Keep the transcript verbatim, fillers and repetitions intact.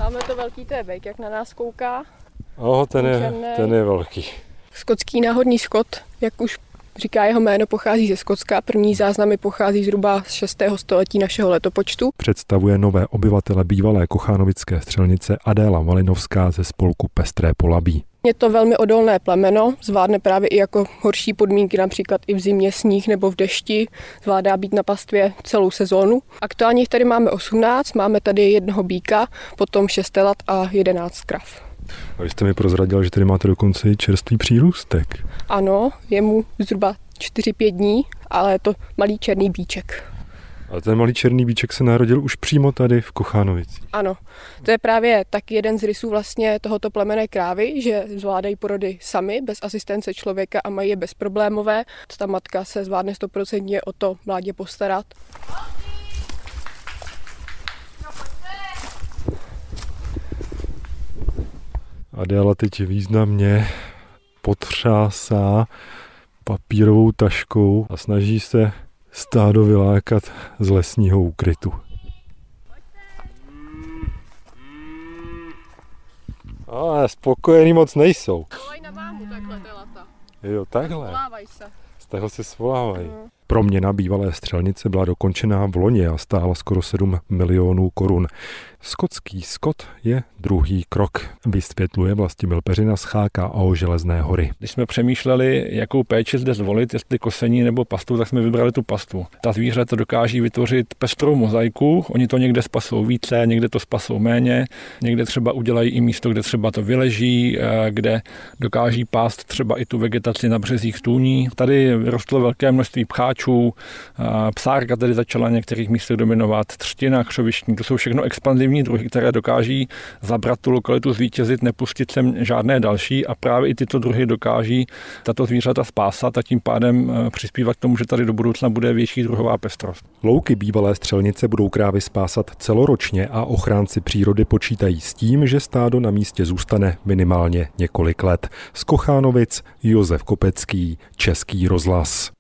Máme to velký tébejk, jak na nás kouká. Oho, ten je, ten je velký. Skotský náhodný skot, jak už říká jeho jméno, pochází ze Skotska. První záznamy pochází zhruba z šestého století našeho letopočtu. Představuje nové obyvatele bývalé kochanovické střelnice Adéla Malinovská ze spolku Pestré Polabí. Je to velmi odolné plemeno, zvládne právě i jako horší podmínky, například i v zimě, sníh nebo v dešti, zvládá být na pastvě celou sezónu. Aktuálně jich tady máme osmnáct, máme tady jednoho býka, potom šest telat a jedenáct krav. A vy jste mi prozradil, že tady máte dokonce i čerstvý přírůstek. Ano, je mu zhruba čtyři pět dní, ale je to malý černý bíček. A ten malý černý bíček se narodil už přímo tady v Kochánovicích. Ano, to je právě taky jeden z rysů vlastně tohoto plemenné krávy, že zvládají porody sami, bez asistence člověka a mají je bezproblémové. Ta matka se zvládne stoprocentně o to mládě postarat. Adéla teď významně potřásá papírovou taškou a snaží se stádo vylákat z lesního úkrytu. Ale spokojený moc nejsou. Volají na mámu takhle telata. Jo, takhle. Svolávají se. Z toho se svolávají. Mm. Proměna bývalé střelnice byla dokončená v loni a stála skoro sedm milionů korun. Skotský skot je druhý krok, vysvětluje Vlastimil Peřina z H K O Železné hory. Když jsme přemýšleli, jakou péči zde zvolit, jestli kosení nebo pastu, tak jsme vybrali tu pastu. Ta zvířata dokáží vytvořit pestrou mozaiku, oni to někde spasou více, někde to spasou méně, někde třeba udělají i místo, kde třeba to vyleží, kde dokáží pást třeba i tu vegetaci na březích stůní. Tady rostlo velké množství pcháčů, psárka tady začala na některých místech dominovat, třtina, křovištní, to jsou všechno expanzivní druhy, které dokáží zabrat tu lokalitu, zvítězit, nepustit sem žádné další a právě i tyto druhy dokáží tato zvířata spásat a tím pádem přispívat k tomu, že tady do budoucna bude větší druhová pestrost. Louky bývalé střelnice budou krávy spásat celoročně a ochránci přírody počítají s tím, že stádo na místě zůstane minimálně několik let. Z Kochánovic Josef Kopecký, Český rozhlas.